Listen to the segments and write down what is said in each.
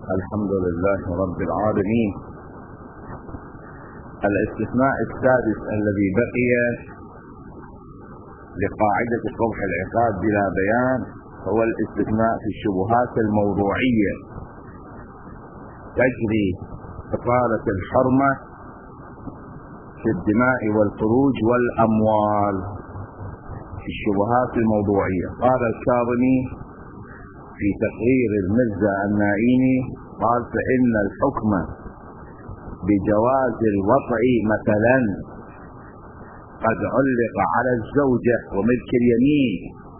الحمد لله رب العالمين. الاستثناء السادس الذي بقي لقاعدة قبح العقاد بلا بيان هو الاستثناء في الشبهات الموضوعية تجري إطالة الحرمة في الدماء والفروج والأموال في الشبهات الموضوعية. قال الكاظمي في تقرير المرزا النائيني قال: فإن الحكم بجواز الوطء مثلا قد علق على الزوجة وملك اليمين،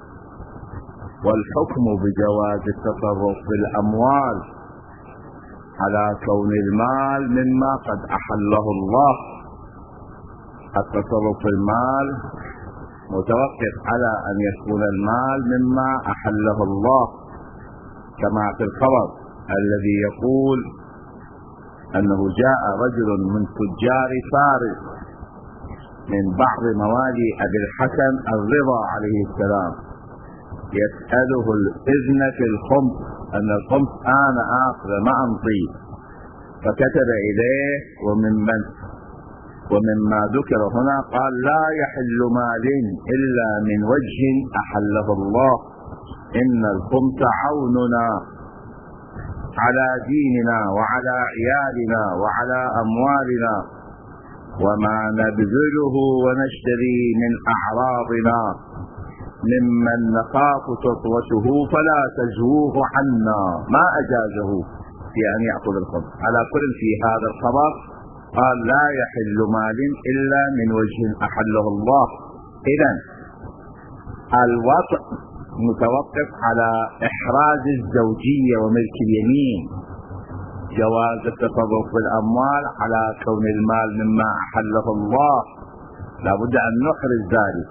والحكم بجواز التصرف في الأموال على كون المال مما قد أحله الله. التصرف في المال متوقف على أن يكون المال مما أحله الله، كما في الخبر الذي يقول أنه جاء رجل من تجار فارس من بعض موالي أبي الحسن الرضا عليه السلام يسأله الإذن في الخمس، أن الخمس أنا آخذ ما أمضي، فكتب إليه ومما ذكر هنا قال: لا يحل مال إلا من وجه أحله الله، إن الخمس عوننا على ديننا وعلى عيالنا وعلى أموالنا، وما نبذله ونشتري من أعراضنا ممن نخاف سطوته فلا تزوه عنا. ما أجازه في أن يأخذ الخمس. على كل في هذا الخبر قال: لا يحل مال إلا من وجه أحله الله. إذن الوطء متوقف على إحراز الزوجية وملك اليمين، جواز التصرف في الأموال على كون المال مما أحله الله، لا بد أن نحرز ذلك.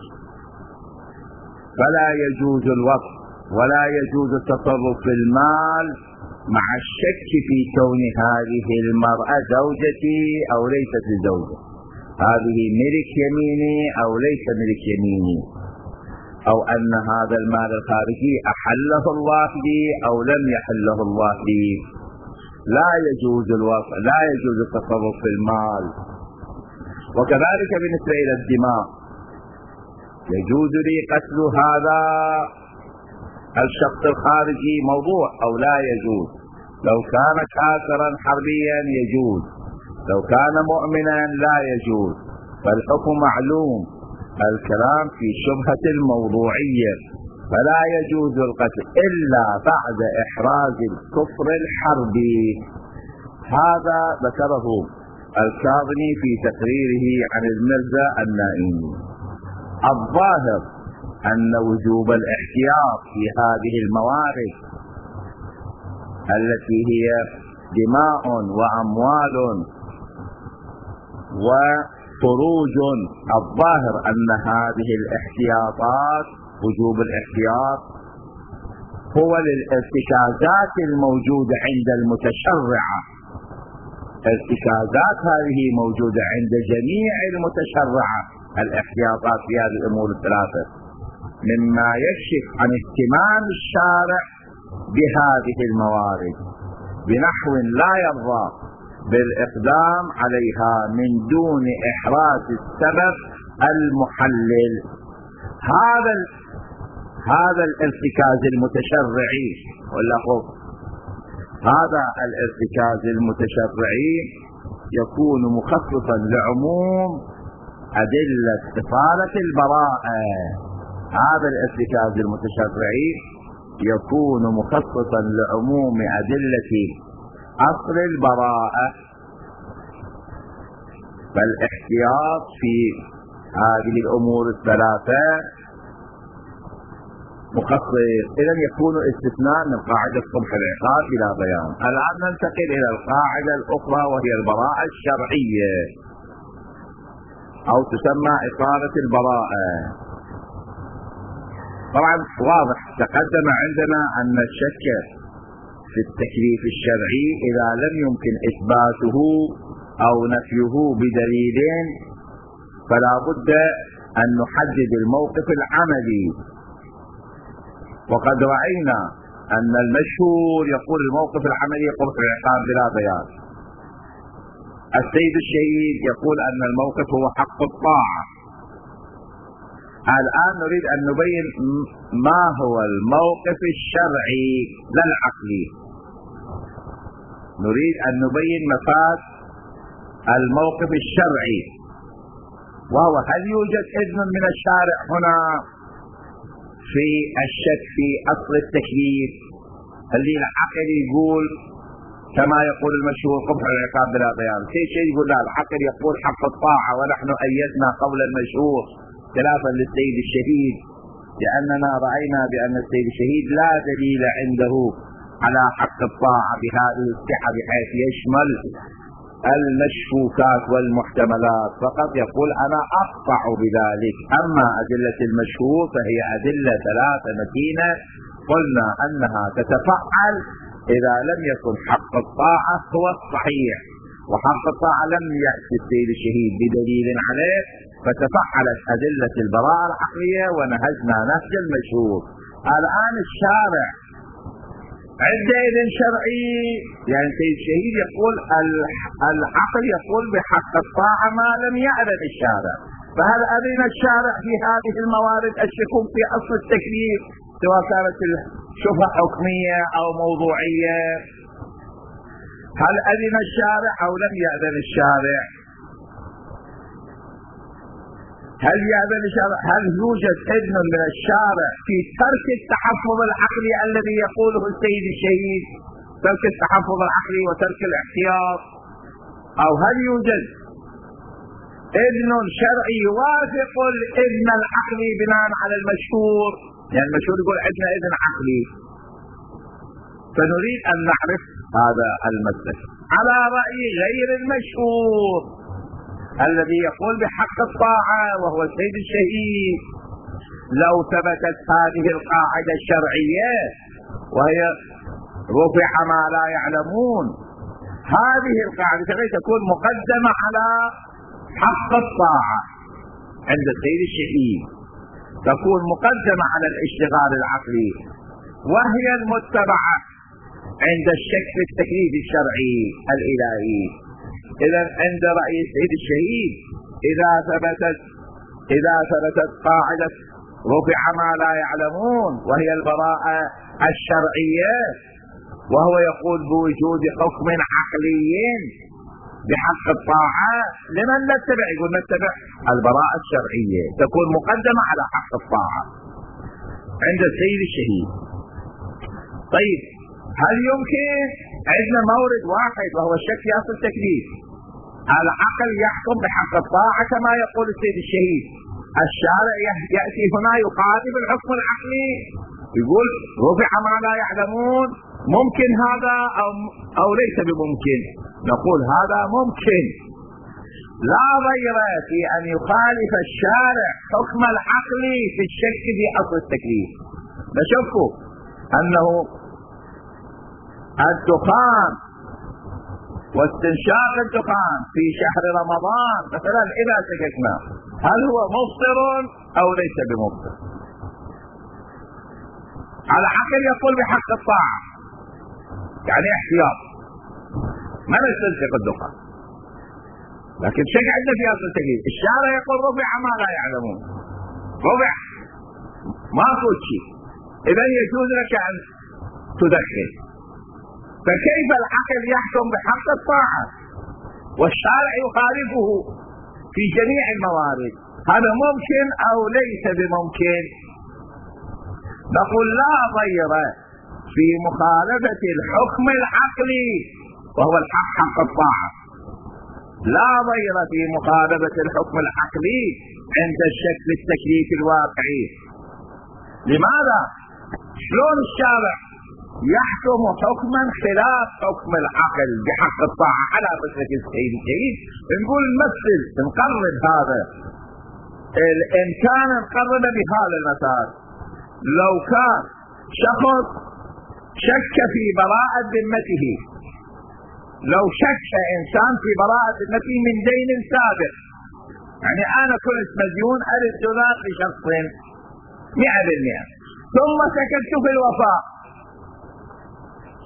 فلا يجوز الوطء ولا يجوز التصرف في المال مع الشك في كون هذه المرأة زوجتي أو ليست زوجة، هذه ملك يميني أو ليس ملك يميني، أو أن هذا المال الخارجي أحله الله لي أو لم يحله الله لي. لا يجوز الوطء، لا يجوز التصرف في المال. وكذلك بالنسبة إلى الدماء، يجوز لي قتل هذا الشخص الخارجي موضوع أو لا يجوز. لو كان كافرا حربيا يجوز، لو كان مؤمنا لا يجوز، فالحكم معلوم. الكلام في شبهة الموضوعية، فلا يجوز القتل إلا بعد إحراز الكفر الحربي. هذا ذكره الكاظمي في تقريره عن المرزا النائيني. الظاهر أن وجوب الاحتياط في هذه الموارد التي هي دماء وأموال وفروج، الظاهر أن هذه الاحتياطات، وجوب الاحتياط هو للارتكازات الموجودة عند المتشرعة. ارتكازات هذه موجودة عند جميع المتشرعة، الاحتياطات في هذه الأمور الثلاثة، مما يكشف عن اهتمام الشارع بهذه الموارد بنحو لا يرضى بالإقدام عليها من دون إحراز السبب المحلل. هذا الارتكاز المتشرعي، ولا خوف، هذا الارتكاز المتشرعي يكون مخصصا لعموم أدلة إطالة البراءة. هذا الارتكاز المتشرعي يكون مخصصا لعموم أدلة أصل البراءة، فالاحتياط في هذه الأمور الثلاثة مخصص. إذن يكون استثناء من قاعدة قبح العقاد بلا بيان. الآن ننتقل إلى القاعدة الأخرى وهي البراءة الشرعية، أو تسمى إطالة البراءة. طبعا واضح تقدم عندنا أن الشك في التكليف الشرعي إذا لم يمكن إثباته أو نفيه بدليلين فلا بد أن نحدد الموقف العملي. وقد رأينا أن المشهور يقول الموقف العملي قبح العقاب بلا بيان. السيد الشهيد يقول أن الموقف هو حق الطاعة. الآن نريد أن نبين ما هو الموقف الشرعي لا العقلي. نريد أن نبين مفاد الموقف الشرعي، وهو هل يوجد إذن من الشارع هنا في الشك في أصل التكليف اللي العقل يقول كما يقول المشهور قبح العقاب بلا بيان. في شيء يقول لا، العقل يقول حق الطاعة، ونحن أيدنا قول المشهور خلافا للسيد الشهيد، لأننا رأينا بأن السيد الشهيد لا دليل عنده على حق الطاعة بهذه الصحة بحيث يشمل المشكوكات والمحتملات، فقط يقول أنا أقطع بذلك. أما أدلة المشهور فهي أدلة ثلاثة متينة قلنا أنها تتفعل إذا لم يكن حق الطاعة هو الصحيح، وحق الطاعة لم يأتي السيد الشهيد بدليل عليه، فتفعلت أدلة البراءة العقلية ونهجنا نهج المشهور. الآن الشارع عنده إذن شرعي، يعني السيد الشهيد يقول العقل يقول بحق الطاعة ما لم يأذن الشارع، فهل أذن الشارع في هذه الموارد الشكوك في أصل التكليف سواء كانت الشبهة حكمية أو موضوعية؟ هل أذن الشارع أو لم يأذن الشارع؟ هل يأذن الشارع؟ هل يوجد إذن من الشارع في ترك التحفظ العقلي الذي يقوله السيد الشهيد، ترك التحفظ العقلي وترك الاحتياط، أو هل يوجد إذن شرعي يوافق الإذن العقلي بناء على المشهور؟ يعني المشهور يقول عندنا إذن عقلي، فنريد أن نعرف هذا المسلك على رأي غير المشهور الذي يقول بحق الطاعة وهو السيد الشهيد. لو ثبتت هذه القاعدة الشرعية وهي رفع ما لا يعلمون، هذه القاعدة تكون مقدمة على حق الطاعة عند السيد الشهيد، تكون مقدمة على الاشتغال العقلي، وهي المتبعة عند الشك في التكليف الشرعي الإلهي. إذا عند رأي السيد الشهيد إذا ثبتت قاعدة رفع ما لا يعلمون وهي البراءة الشرعية، وهو يقول بوجود حكم عقلي بحق الطاعة، لمن نتبع؟ يقول نتبع البراءة الشرعية، تكون مقدمة على حق الطاعة عند السيد الشهيد. طيب، هل يمكن عندنا مورد واحد وهو الشك في أصل التكليف، العقل يحكم بحق الطاعة كما يقول السيد الشهيد، الشارع يأتي هنا يقارب الحكم العقلي يقول رفع ما لا يعلمون، ممكن هذا أو ليس بممكن؟ نقول هذا ممكن، لا ضير في أن يخالف الشارع حكم العقل في الشك في أصل التكليف. نشوفوا أنه الدخان واستنشاق الدخان في شهر رمضان مثلا إذا شككنا هل هو مفطر أو ليس بمفطر؟ العقل يقول بحق الطاعة يعني احتياط ما نستنشق الدخان، لكن شك عندنا في أصل التكليف، الشارع يقول ربع ما لا يعلمون، ربع ما فوت شيء، إذن يجوز لك أن تدخل. فكيف العقل يحكم بحق الطاعة والشارع يخالفه في جميع الموارد؟ هذا ممكن أو ليس بممكن؟ نقول لا ضير في مخالفة الحكم العقلي وهو الحق حق الطاعة، لا ضير في مخالفة الحكم العقلي عند الشك في التكليف الواقعي. لماذا؟ شلون الشارع يحكم حكما خلاف حكم العقل بحق الطاعة على فكرة السيد الشهيد؟ نقول نمثل نقرب هذا الإمكان، نقرب بهذا المثال. لو كان شخص شك في براءة ذمته، لو شك إنسان في براءة ذمته من دين سابق، يعني أنا كنت مديون 1000 دولار لشخص 100%، ثم سكت في الوفاء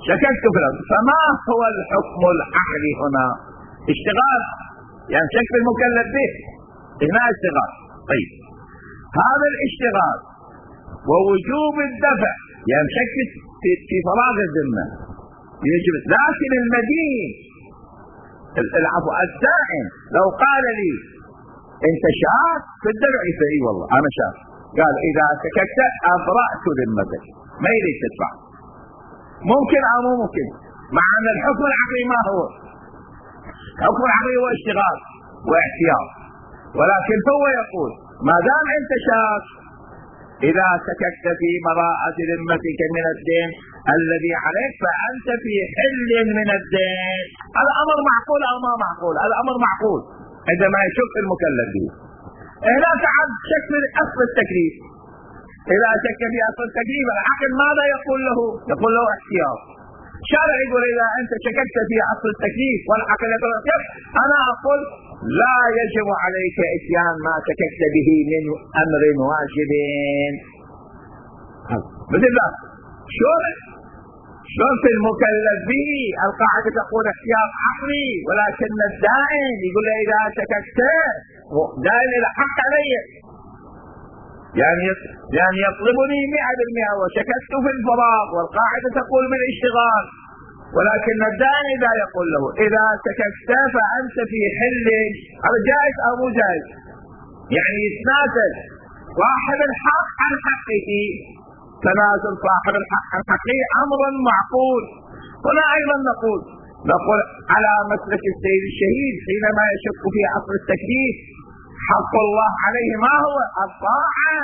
شككت في الأصل. فما هو الحكم العقلي هنا؟ اشتغال، يعني شك في المكلف به، هنا اشتغال. طيب هذا الاشتغال ووجوب الدفع، يعني شك في فراغ الذمة يجب، لكن المدين العفو الدائن لو قال لي انت شاك في الدفع فاي والله انا شاك، قال اذا سكت ابرأت ذمتك، ما يريد تدفع، ممكن او مو ممكن، مع ان الحكم العقلي ما هو؟ الحكم العقلي هو اشتغال واحتياط، ولكن هو يقول ما دام انت شاك اذا سكت في براءة ذمتك من الدين الذي عليك فانت في حل من الدين. الامر معقول او ما معقول؟ الامر معقول عندما يشك المكلف به. هناك عد شك في اصل التكليف، اذا شك في اصل التكليف العقل ماذا يقول له؟ يقول له احتياط. الشارع يقول اذا انت شككت في اصل التكليف والعقل يقول انا اقول لا يجب عليك اتيان ما شككت به من امر واجب. مثل ذلك شلون في المكلف به القاعدة تقول احتياط عقلي، ولكن الدائن يقول له اذا شككت دائن الحق علي، يعني يطلبني 100% وشككت في الفراغ والقاعدة تقول بالاشتغال، ولكن الدائن اذا يقول له اذا شككت فانت في حل، هذا جائز او مو جائز؟ يعني يتنازل صاحب الحق عن حقه، تنازل صاحب الحق عن حقه امر معقول. هنا ايضا نقول على مسلك السيد الشهيد حينما يشك في اصل التكليف حق الله عليه ما هو؟ الطاعة،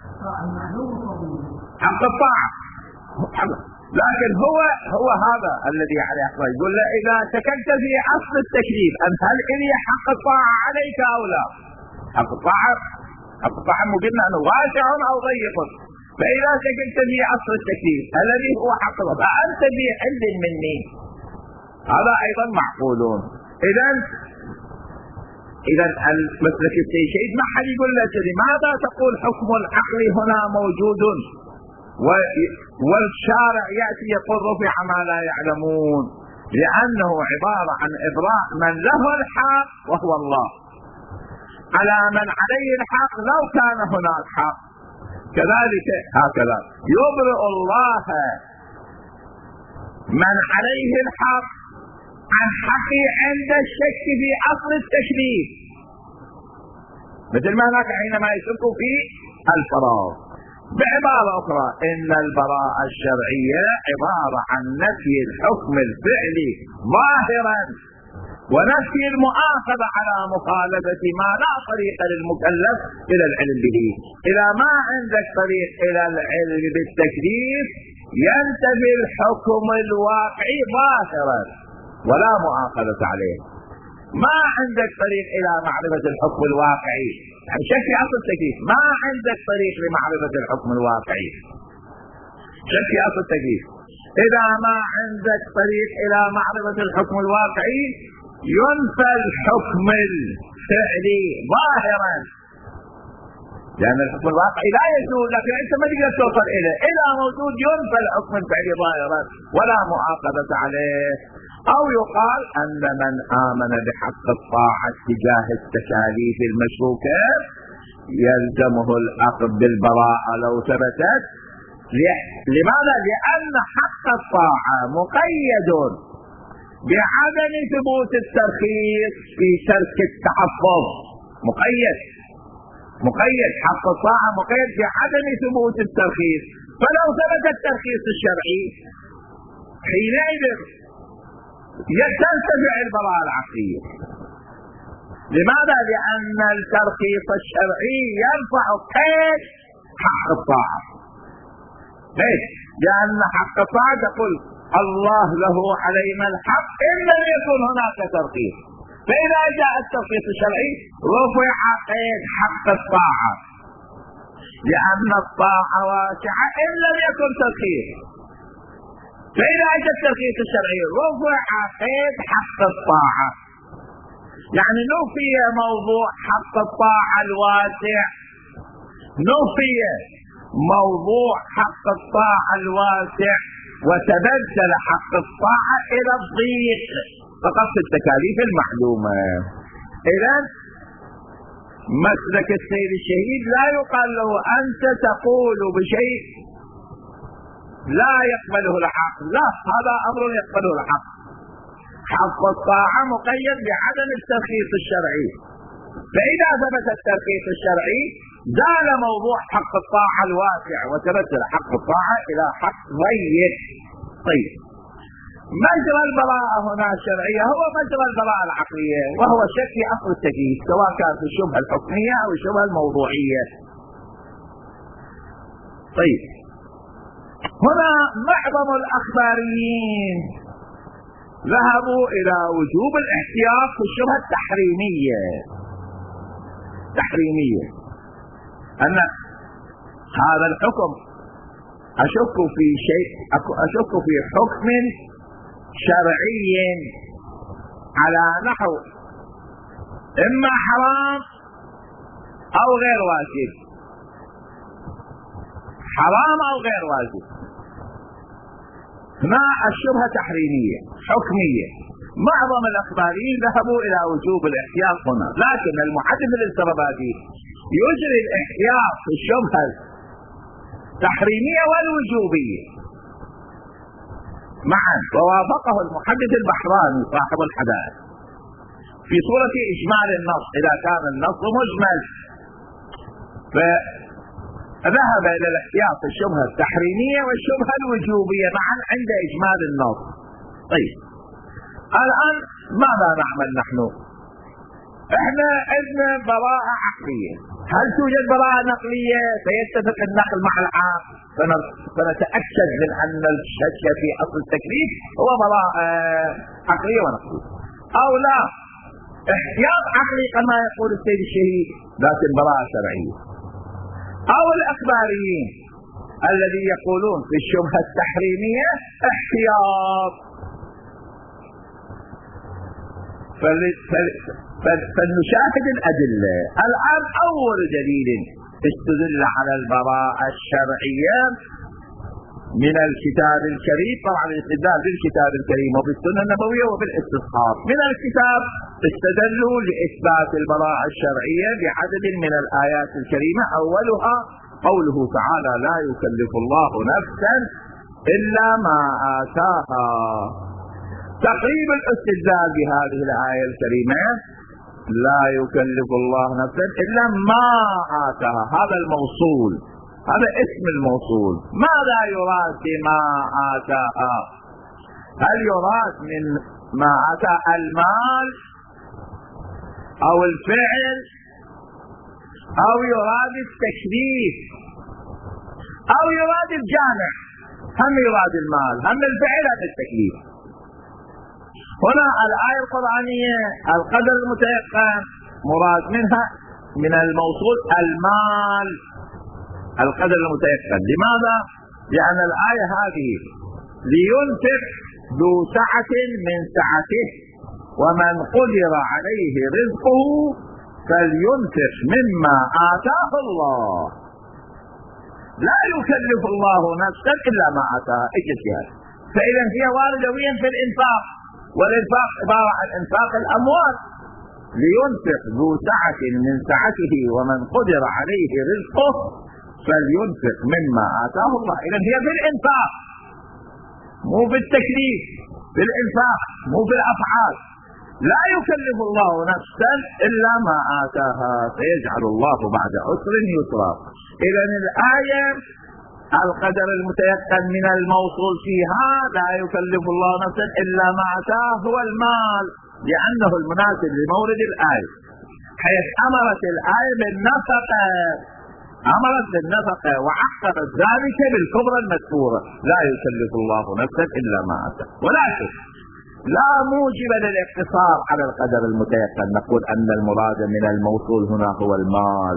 حق الطاعة. لكن هو هذا الذي عليه حق، يقول له اذا شككت في اصل التكليف هل لي حق الطاعة عليك او لا؟ حق الطاعة مو قلنا انه واسع او ضيق، فاذا شككت في اصل التكليف الذي هو حق الله فانت في حل مني، هذا ايضا معقولون. اذا المسلك الشهيد ما حد يقول له لماذا تقول حكم العقل هنا موجود والشارع ياتي يقول رفع ما لا يعلمون، لانه عباره عن ابراء من له الحق وهو الله على من عليه الحق لو كان هناك حق، كذلك هكذا يبرئ الله من عليه الحق عن حقه عند الشك في اصل التشريف، مثل ما هناك حينما يشك في الفراغ. بعبارة أخرى إن البراءة الشرعية عبارة عن نفي الحكم الفعلي ظاهرا ونفي المؤاخذة على مخالفة ما لا طريق للمكلف إلى العلم به. إذا ما عندك طريق إلى العلم بالتكليف ينتفي الحكم الواقعي ظاهرا ولا مؤاخذة عليه. ما عندك طريق إلى معرفة الحكم الواقعي، يعني شك في أصل التكليف، ما عندك طريق لمعرفة الحكم الواقعي، شك في أصل التكليف. إذا ما عندك طريق إلى معرفة الحكم الواقعي ينفى الحكم الفعلي ظاهرا، لأن الحكم الواقعي لا يزول، لكن أنت ما تقدر توصل إليه، إذا موجود ينفى الحكم الفعلي ظاهرا ولا مؤاخذة عليه. أو يقال أن من آمن بحق الطاعة تجاه التكاليف المشروكة يلزمه الأخذ بالبراءة لو ثبتت. لماذا؟ لأن حق الطاعة مقيد بعدم ثبوت الترخيص في ترك التحفظ، مقيد حق الطاعة مقيد بعدم ثبوت الترخيص، فلو ثبت الترخيص الشرعي حينئذ تنتفع البراءة العقلية. لماذا؟ لأن الترخيص الشرعي يرفع قيد حق الطاعة. ليش؟ لأن حق الطاعة تقول الله له علينا الحق إن لم يكن هناك ترخيص، فإذا جاء الترخيص الشرعي رفع قيد حق الطاعة، لأن الطاعة واسعة إن لم يكن ترخيص، فإذا جاء الترخيص الشرعي رفع قيد حق الطاعة، يعني نفي موضوع حق الطاعة الواسع، نفي موضوع حق الطاعة الواسع وتبدل حق الطاعة إلى الضيق فقط في التكاليف المعلومة. إذا مسلك السيد الشهيد لا يقال له أنت تقول بشيء لا يقبله العقل، لا، هذا أمر يقبله العقل. حق الطاعة مقيد بعدم الترخيص الشرعي، فإذا ثبت الترخيص الشرعي زال موضوع حق الطاعة الواسع وتبدل حق الطاعة إلى حق ضيق. طيب، مجرى البراءة هنا الشرعية هو مجرى البراءة العقلية، وهو شك في أصل التكليف سواء كان في الشبهة الحكمية أو الشبهة الموضوعية. طيب، هنا معظم الأخباريين ذهبوا إلى وجوب الاحتياط في الشبهة التحريمية، أن هذا الحكم أشك في شيء، أشك في حكم شرعي على نحو إما حرام أو غير واجب، حرام أو غير واجب. هنا الشبهة تحريمية حكمية. معظم الأخباريين ذهبوا إلى وجوب الاحتياط هنا، لكن المحدث الاسترابادي يجري الاحتياط في الشبهة التحريمية والوجوبية معا، ووافقه المحدث البحراني صاحب الحدائق في صورة إجمال النص إذا كان النص مجمل، فذهب إلى الاحتياط في الشبهة التحريمية والشبهة الوجوبية معا عند إجمال النص. طيب، الآن ماذا نعمل نحن؟ احنا عندنا براءة عقلية، هل توجد براءة نقلية فيتفق النقل مع العقل فنتأكد من أن الشك في أصل التكليف هو براءة عقلية ونقلية، أو لا احتياط عقلي كما يقول السيد الشهيد لكن براءة شرعية، أو الأخباريين الذي يقولون في الشبهة التحريمية احتياط. فلنشاهد الأدلة. الآن أول دليل استدل على البراءة الشرعية من الكتاب الكريم، طبعا الاستدلال بالكتاب الكريم وبالسنة النبوية وبالاستصحاب. من الكتاب استدلوا لإثبات البراءة الشرعية بعدد من الآيات الكريمة، أولها قوله تعالى لا يكلف الله نفسا إلا ما آتاها. تقريب الاستدلال بهذه الآية الكريمة لا يكلف الله نفسا إلا ما آتاها، هذا الموصول، هذا اسم الموصول. ماذا يراد بما آتاها؟ هل يراد من ما آتى المال أو الفعل، أو يراد التكليف، أو يراد الجامع؟ هم يراد المال هم الفعل هم التكليف. هنا الآية القرآنية القدر المتيقن مراد منها من الموصول المال، القدر المتيقن. لماذا؟ لأن الآية هذه لينفق ذو سعة من سعته ومن قدر عليه رزقه فلينفق مما آتاه الله، لا يكلف الله نفسا إلا ما آتاها. فإذا هي واردة في الإنفاق، والإنفاق عبارة عن إنفاق الأموال. لينفق ذو سعة من سعته ومن قدر عليه رزقه فلينفق مما آتاه الله. إذا هي بالإنفاق مو بالتكليف، بالإنفاق مو بالأفعال. لا يكلف الله نفسا إلا ما آتاها سيجعل الله بعد عسر يسرا. إذا الآية القدر المتيقن من الموصول فيها لا يكلف الله نفسا إلا ما آتاه هو المال، لأنه المناسب لمورد الآية، حيث أمرت الآية بالنفقة، أمرت بالنفقة وعقبت ذلك بالكبرى المذكورة لا يكلف الله نفسا إلا ما آتاه. ولكن لا موجب للاقتصار على القدر المتيقن نقول أن المراد من الموصول هنا هو المال،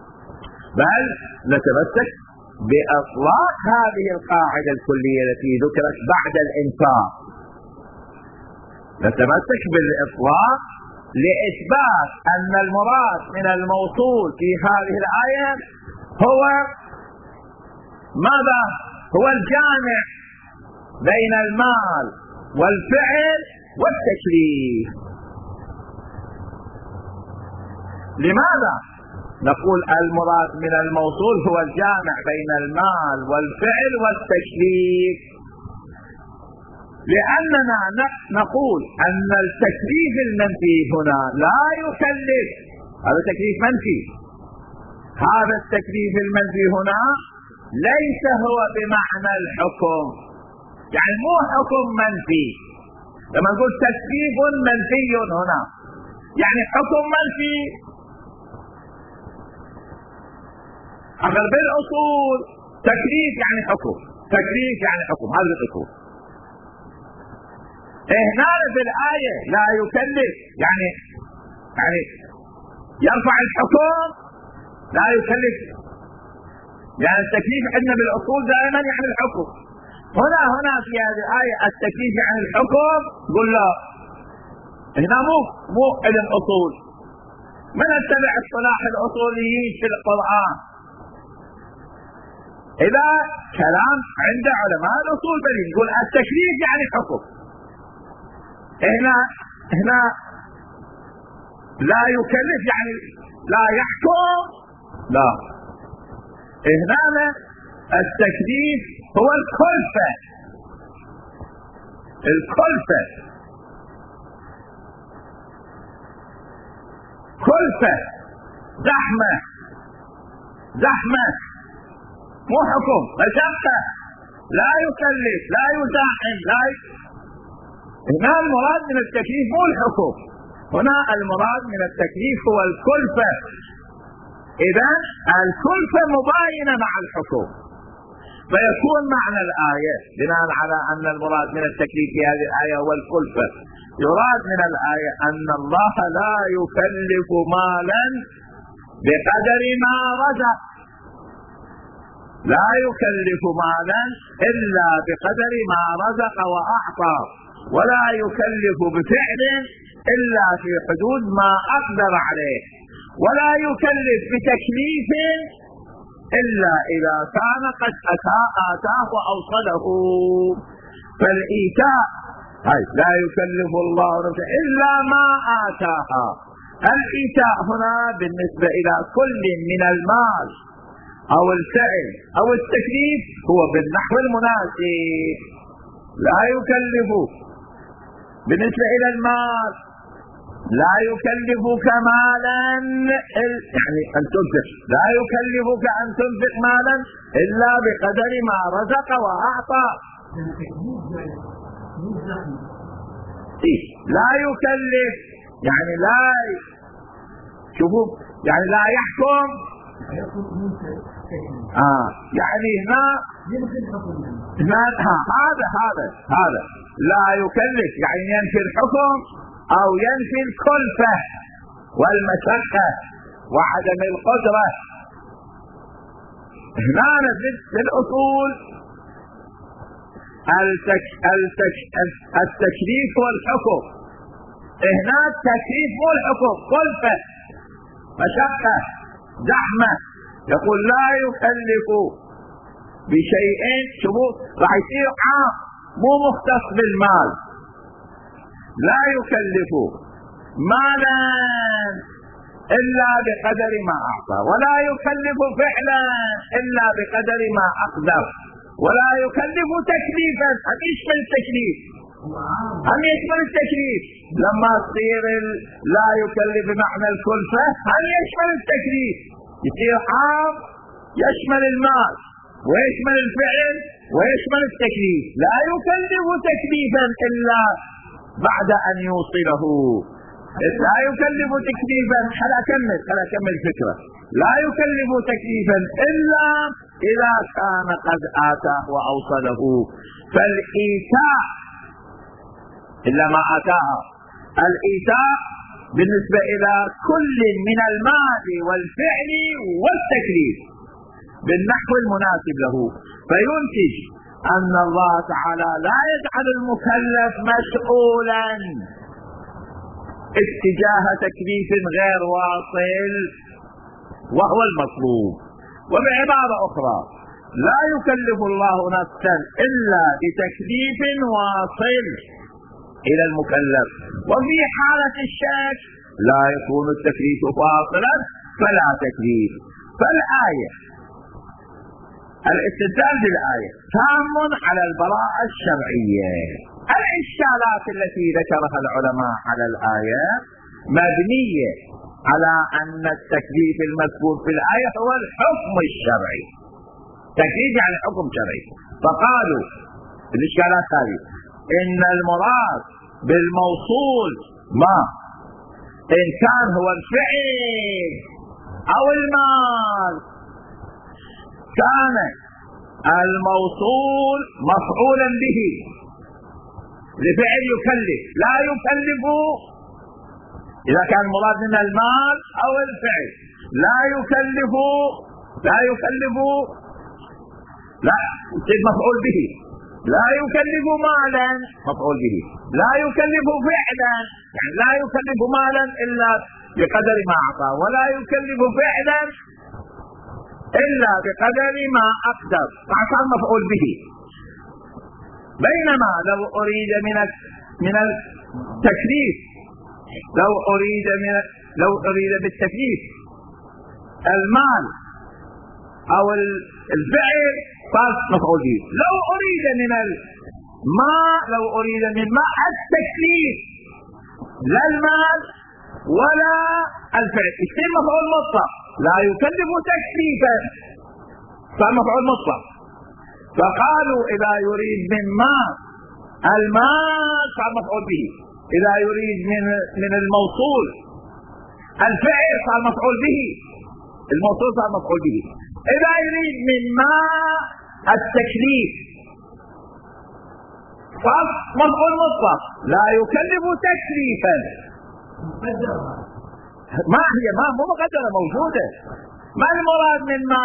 بل نتمسك بإطلاق هذه القاعدة الكلية التي ذكرت بعد الإنفاق، نتمسك بالإطلاق لإثبات أن المراد من الموصول في هذه الآية هو ماذا؟ هو الجامع، بين المال والفعل والتكليف. لماذا؟ نقول المراد من الموصول هو الجامع بين المال والفعل والتكليف، لأننا نقول أن التكليف المنفي هنا لا يكلف، هذا تكليف منفي. هذا التكليف المنفي هنا ليس هو بمعنى الحكم، يعني مو حكم منفي. لما نقول تكليف منفي هنا يعني حكم منفي. أما بالأصول تكليف يعني حكم، تكليف يعني حكم، هذا الأصول. هنا في الآية لا يكلف يعني يرفع الحكم، لا يكلف. يعني التكليف عندنا بالأصول دائما يعني الحكم. هنا في هذه الآية التكليف يعني الحكم، قل لا، هنا مو علم أصول. من اتبع اصطلاح الأصوليين في القرآن؟ إذا كلام عند علماء الأصول بل يقول التكليف يعني حكم. هنا لا يكلف يعني لا يحكم، لا. هنا التكليف هو الكلفة، الكلفة كلفة، زحمة مو حكم، مشقة، لا يكلف، لا يزاحم، هنا المراد من التكليف مو الحكم، هنا المراد من التكليف هو الكلفة. إذا الكلفة مباينة مع الحكم، فيكون معنى الآية بناء على أن المراد من التكليف في هذه الآية هو الكلفة، يراد من الآية أن الله لا يكلف مالا بقدر ما رزق، لا يكلف مالا إلا بقدر ما رزق وأعطى، ولا يكلف بفعل إلا في حدود ما أقدر عليه، ولا يكلف بتكليف إلا إذا كان قد آتاه وأوصله. فالإيتاء لا يكلف الله نفسا إلا ما آتاها. الإيتاء هنا بالنسبة إلى كل من المال أو الفعل أو التكليف هو بالنحو المناسب، لا يكلف. بالنسبة إلى المال لا يكلفك مالا يعني أن تنفق، لا يكلفك أن تنفق مالا إلا بقدر ما رزق وأعطى. لا يكلف يعني لا، شوفوا يعني لا يحكم، يعني هذا لا يكلف يعني ينفي الحكم أو ينفي الكلفة والمشقة وعدم القدرة. هنا في الأصول التكليف والحكم، هنا التكليف والحكم كلفة مشقة زحمة. يقول لا يكلف بشيء، شوفوا راح يصير عام مو مختص بالمال. لا يكلف مالا إلا بقدر ما أعطى، ولا يكلف فعلا إلا بقدر ما أقدر، ولا يكلف تكليفا. أم يشمل التكليف، أم يشمل التكليف لما تصير لا يكلف بمعنى الكلفة، أم يشمل التكليف يصير عام يشمل المال ويشمل الفعل ويشمل التكليف. لا يكلف تكليفا إلا بعد أن يوصله، لا يكلف تكليفا. خل أكمل الفكرة. لا يكلف تكليفا إلا إذا كان قد آتاه وأوصله. فالإيتاء إلا ما آتاها، الإيتاء بالنسبة إلى كل من المال والفعل والتكليف بالنحو المناسب له، فينتج أن الله تعالى لا يجعل المكلف مسؤولا اتجاه تكليف غير واصل وهو المطلوب. وبعبارة أخرى لا يكلف الله نفسا إلا بتكليف واصل إلى المكلف، وفي حالة الشك لا يكون التكليف واصلا فلا تكليف. فالآية، الاستدلال بالآية تام على البراءة الشرعية. الإشكالات التي ذكرها العلماء على الآية مبنية على أن التكليف المذكور في الآية هو الحكم الشرعي. تكليف يعني حكم شرعي. فقالوا الإشكالات هذه إن المراد بالموصول ما إن كان هو الفعل أو المال، كان الموصول مفعولا به لفعل يكلف، لا يكلف إذا كان المراد من المال أو الفعل، لا يكلف لا مفعول به، لا يكلف مالا مفعول به، لا يكلف فعلا يعني لا يكلف مالا إلا بقدر ما أعطى، ولا يكلف فعلا إلا بقدر ما أقدر، فصار مفعول به. بينما لو أريد من التكليف، لو أريد بالتكليف المال أو الفعل صار مفعول به. لو أريد من ما التكليف لا المال ولا الفعل، يصير مفعول مطلق، لا يكلف تكليفا، صار مفعول مطلق. فقالوا إذا يريد من ما المال صار مفعول به، إذا يريد من الموصول الفعل صار مفعول به، الموصول صار مفعول به. إذا يريد من ما التكليف صار مفعول مطلق، لا يكلف تكليفا. ما هي مو مقدرة موجودة. ما المراد من ما؟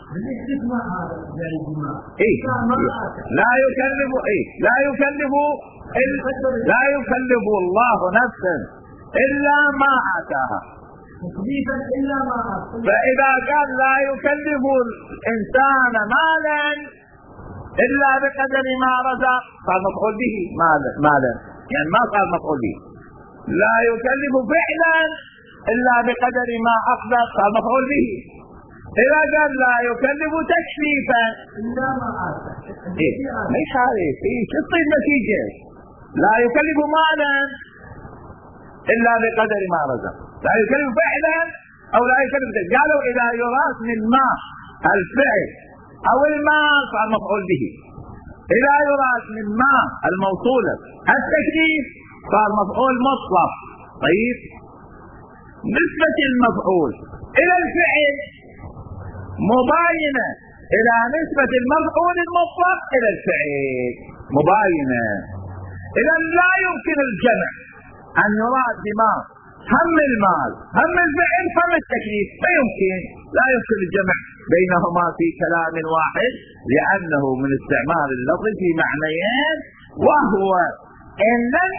لا يكلف الله نفسا إلا ما آتاها. فإذا قال لا يكلف الإنسان مالا إلا بقدر ما رزق صار مفعول به مالا، يعني ما صار مفعول به. لا يكلف فعلا إلا بقدر ما أقدر صار مفعول به. إذا قال لا يكلف تكليفا إلا ما آتى، ليش هذه شو تصير نتيجة؟ لا يكلف مالا إلا بقدر ما رزق، لا يكلف فعلا أو لا يكلف. قالوا إذا يراد من ما الفعل أو المال صار مفعول به، إذا يراد من ما الموصولة التكليف صار مفعول مطلق. طيب، نسبة المفعول إلى الفعل مباينة إلى نسبة المفعول المطلق إلى الفعل، مباينة. إذا لا يمكن الجمع أن يراد بما هم المال هم الفعل هم التكليف، لا يمكن الجمع بينهما في كلام واحد، لأنه من استعمال اللفظ في معنيين، وهو إن لم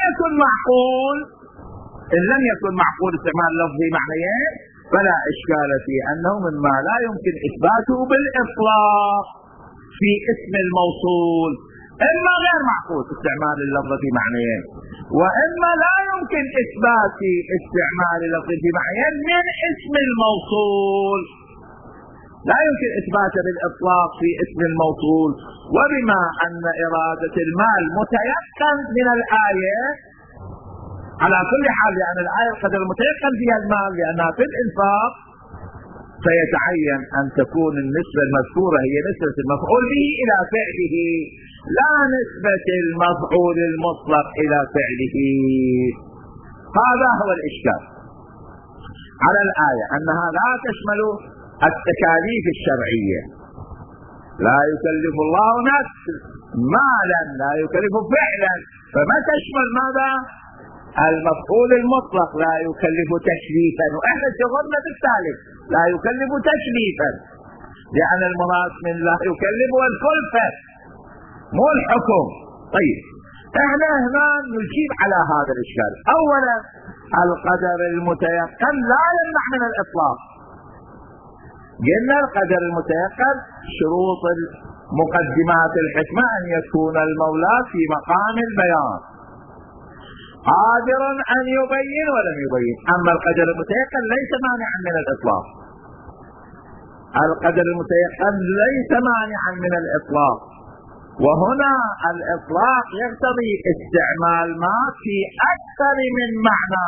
يكن معقول استعمال اللفظ في معنيين فلا إشكال في أنه مما لا يمكن إثباته بالإطلاق في اسم الموصول، إما غير معقول استعمال اللفظ في معنيين، وإما لا يمكن إثبات استعمال اللفظ في معنيين من اسم الموصول، لا يمكن إثباته بالإطلاق في اسم الموصول. وبما أن إرادة المال متيقن من الآية على كل حال، لأن الآية القدر متيقن فيها المال لأنها في الإنفاق، فيتعين أن تكون النسبة المذكورة هي نسبة المفعول به إلى فعله، لا نسبة المفعول المطلق إلى فعله. هذا هو الإشكال على الآية، أنها لا تشمل التكاليف الشرعية. لا يكلف الله نفس مالا، لا يكلف فعلا، فما تشمل ماذا؟ المفعول المطلق. لا يكلف تكليفا، واحنا شغلنا بالثالث لا يكلف تكليفا، لأن المراد من لا يكلف والكلفة مو الحكم. طيب، احنا هنا نجيب على هذا الإشكال. أولا، القدر المتيقن لا يمنع من الإطلاق، قلنا القدر المتيقن شروط مقدمات الحكمة أن يكون المولى في مقام البيان قادر أن يبين ولم يبين. أما القدر المتيقن ليس مانعا من الإطلاق، القدر المتيقن ليس مانعا من الإطلاق، وهنا الإطلاق يقتضي استعمال ما في أكثر من معنى.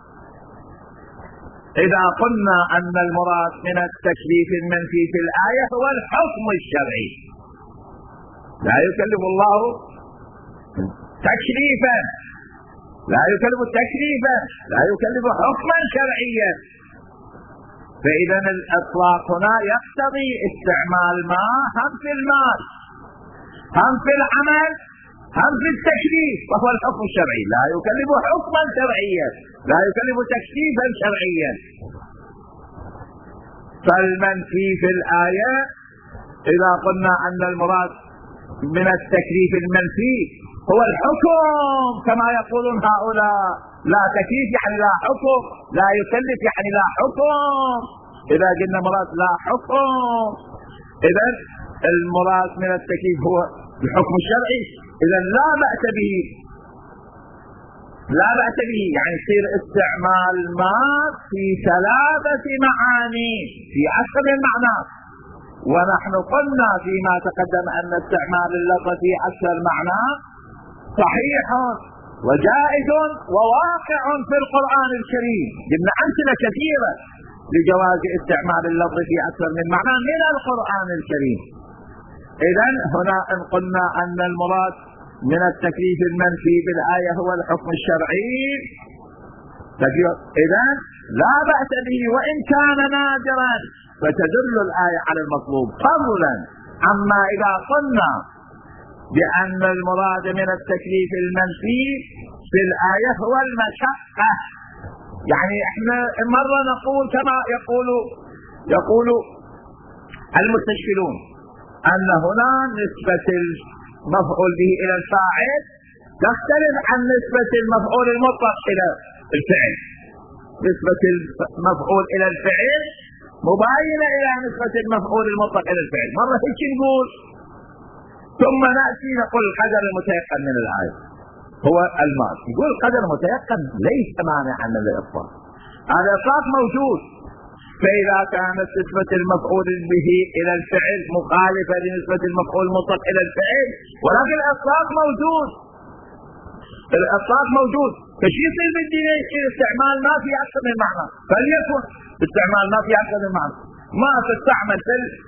إذا قلنا أن المراد من التكليف المنفي في الآية هو الحكم الشرعي، لا يكلف الله تكليفا، لا يكلف تكليفا، لا يكلف حكما شرعيا، فإذا الإطلاق هنا يقتضي استعمال ما هم في المال هم في العمل هم في التكليف، وهو الحكم الشرعي، لا يكلف حكما شرعيا، لا يكلف تكليفا شرعيا. فالمنفي في الآية إذا قلنا أن المراد من التكليف المنفي هو الحكم كما يقولون هؤلاء، لا تكليف يعني لا حكم، لا يكلف يعني لا حكم. إذا قلنا مراد لا حكم، إذن المراد من التكليف هو الحكم الشرعي، إذن لا بأس به، لا بأس به، يعني يصير استعمال ما في ثلاثة معاني في أكثر من معنى. ونحن قلنا فيما تقدم أن استعمال اللفظ في أكثر معنى صحيح وجائز وواقع في القرآن الكريم، قلنا أمثلة كثيرة لجواز استعمال اللفظ في أكثر من معنى من القرآن الكريم. إذن هنا إن قلنا أن المراد من التكليف المنفي بالآية هو الحكم الشرعي، إذن لا بأس به وإن كان نادرا، فتدل الآية على المطلوب فضلا. أما إذا قلنا بأن المراد من التكليف المنفي في الآية هو المشقة، يعني احنا مرة نقول كما يقول المستشكلون أن هنا نسبة المفعول به إلى الفاعل تختلف عن نسبة المفعول المطلق إلى الفعل. نسبة المفعول إلى الفعل مباينة إلى نسبة المفعول المطلق إلى الفعل. مرة هيك نقول، ثم نأتي نقول القدر المتيقن من الآية هو المال، يقول القدر المتيقن ليس مانعا من الإطلاق، هذا الإطلاق موجود. فإذا كانت نسبة المفعول به إلى الفعل مخالفة لنسبة المفعول المطلق إلى الفعل، ولكن الإطلاق موجود، الإطلاق موجود، فشي يصير بالدين استعمال ما في أكثر من معنى، فليكن استعمال ما في أكثر من معنى. ما تستعمل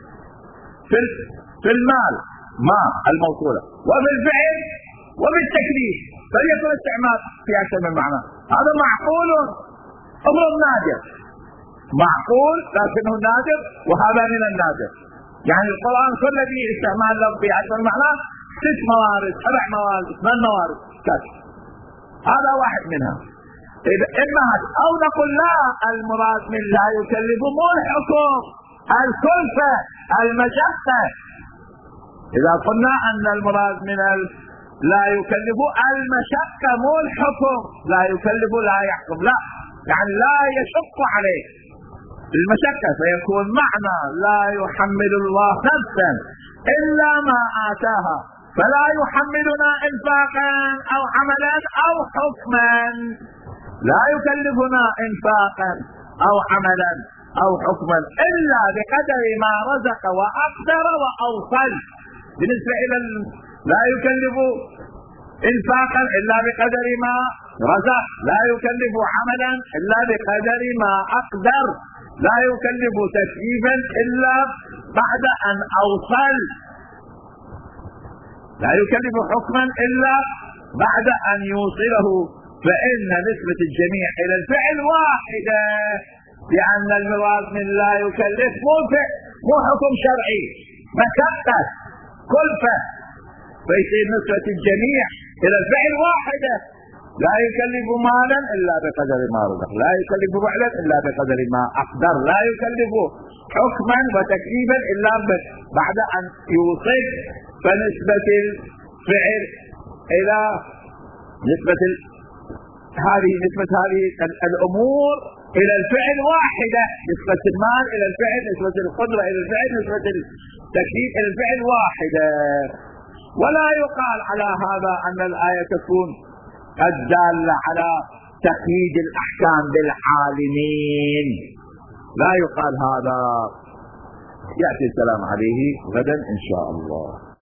في المال ما الموصولة، وفي الفعل وبالتكليف، فليكن استعمال في أكثر من معنى. هذا معقول أمر نادر، معقول لكنه نادر، وهذا من النادر. يعني القرآن كله فيه استعمال لفظ في أكثر من معنى 6 موارد 7 موارد 8 موارد كذا، هذا واحد منها. إما أو نقول لا، المراد من لا يكلف مو الحكم، الكلفة المشقة. إذا قلنا أن المراد من لا يكلف المشقة مو الحكم، لا يكلف لا يحكم، لا يعني لا يشق عليه المشقة، فيكون معنى لا يحمل الله نفسا إلا ما آتاها، فلا يحملنا إنفاقا أو عملا أو حكما، لا يكلفنا إنفاقا أو عملا أو حكما إلا بقدر ما رزق وأقدر وأوصل. بالنسبة إلى لا يكلف إنفاقا إلا بقدر ما رزق، لا يكلف عملا إلا بقدر ما أقدر، لا يكلف تكليفا إلا بعد أن أوصل، لا يكلف حكما إلا بعد أن يوصله. فإن نسبة الجميع إلى الفعل واحدة، لأن المراد من لا يكلف مو حكم شرعي، مشقة كلفة، فيصير نسبة الجميع إلى الفعل واحدة. لا يكلف مالا إلا بقدر ما رزق، لا يكلف فعلا إلا بقدر ما أقدر، لا يكلف حكما وتكليفا إلا بعد أن يوصل. فنسبة الفعل إلى نسبة هذه نسبة هذه الأمور إلى الفعل واحدة، نسبة المال إلى الفعل، نسبة القدرة إلى الفعل، نسبة التكليف إلى الفعل واحدة. ولا يقال على هذا أن الآية تكون الدالة على تقييد الأحكام بالعالمين، لا يقال هذا. يأتي الكلام عليه غدا إن شاء الله.